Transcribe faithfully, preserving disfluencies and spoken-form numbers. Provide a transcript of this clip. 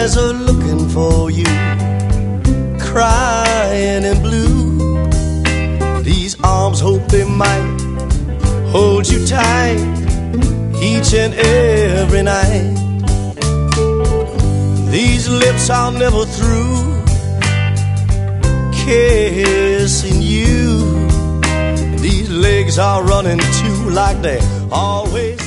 eyes are looking for you, crying and blue. These arms hope they might hold you tight each and every night. These lips are never through kissing you. These legs are running too like they always